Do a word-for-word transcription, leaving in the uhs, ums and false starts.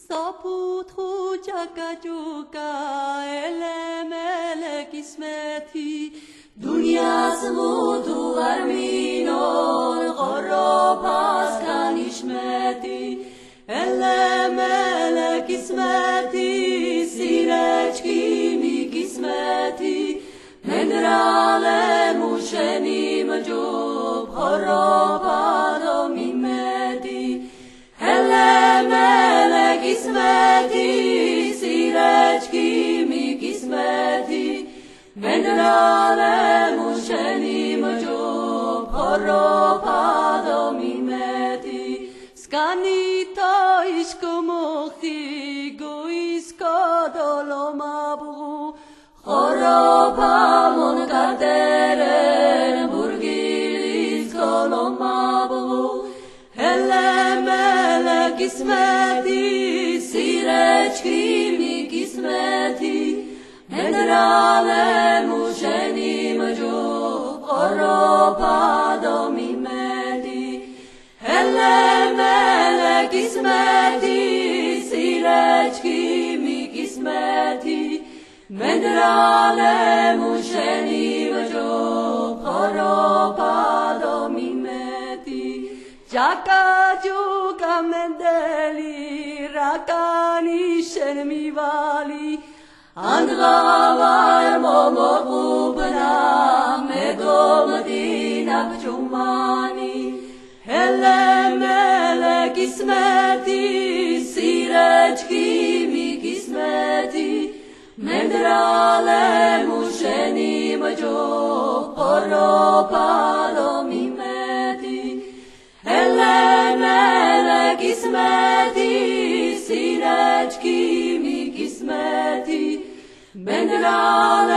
Saputru chakachuka elemele kismeti Dunya smutu arminon Goro paskan ishmeti Elemele kismeti Sirechki mi kismeti Mendrale mushenim jub Goro pado mimeti Elemele kismeti Sirechki mi kismeti Mendrale mushenim jub Goro pado mimeti Skanita ishkomochi goiska dolomabu Goro pamon kaderen burgilis kolomabu Elemele kismeti Sirechki mi kismeti Mendrale mushenim jub Goro pado mimeti Elemele kismeti Sirechki mi kismeti Mendrale mushenim jub Goro pado mimeti Jaka juga mendeli Rakani shen mi vali Andva momo kubna Mego medina pchumani Elemele kismeti Sirechki mi kismeti Mendrale mushenim jub Goro pado mimeti Elemele kismeti Sirechki mi kismeti Mendrale